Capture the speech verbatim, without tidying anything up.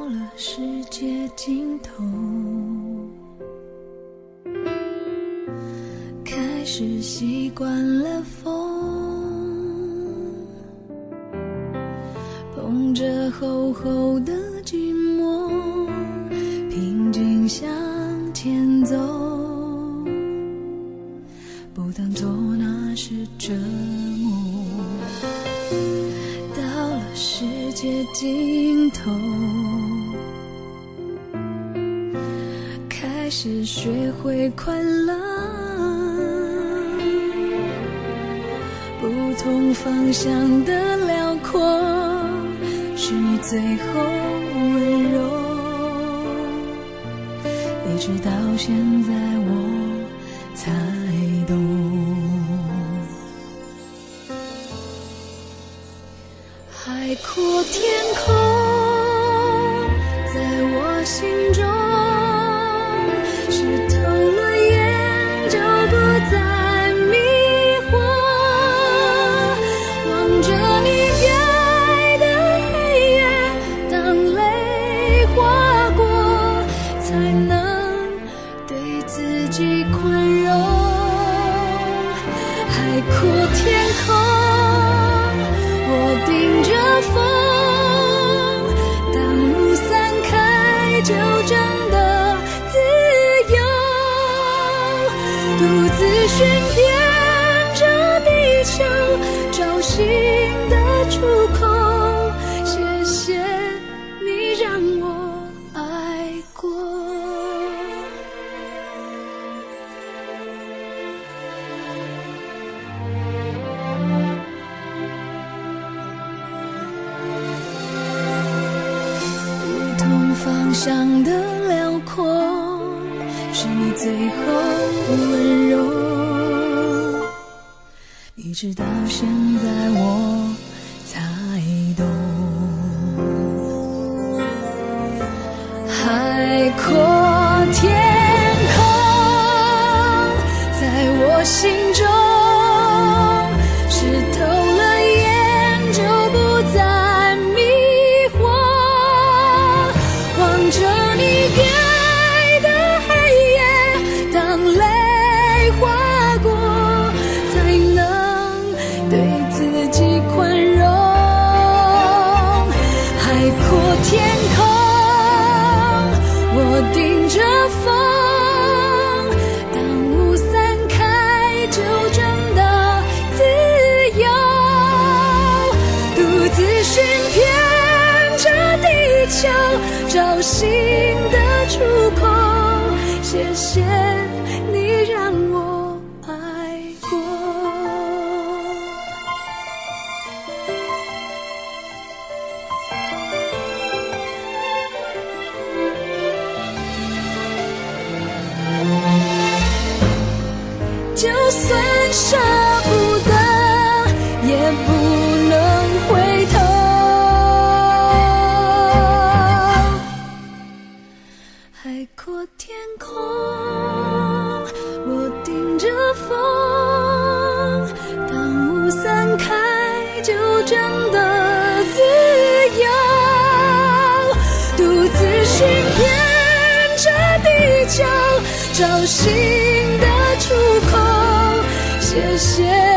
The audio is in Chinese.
了世界尽头，开始习惯了风，捧着厚厚的寂寞，平静向前走，不当作那是折磨。到了世界尽头，开始学会快乐，不同方向的辽阔是你最后温柔，一直到现在我才懂。海阔天空在我心中，湿透了眼就不再迷惑，望着你给的黑夜，当泪划过，才能对自己宽容。海阔天空，我盯着风，当雾散开就真的自由，独自寻遍这地球，找新的出口，谢谢你让我爱过。方向的辽阔是你最后温柔，一直到现在我才懂。海阔天空在我心中，湿透了眼就不再迷惑，望着你给的黑夜，当泪划过，才能对自己宽容。海阔天空，我盯着风，当雾散开就真的自由，独自寻遍这地球，找新的出口，谢谢你让我爱过。就算舍不得，也不能回头。海阔天空，我盯着风，当雾散开就真的自由，独自寻遍这地球，找新的出口，谢谢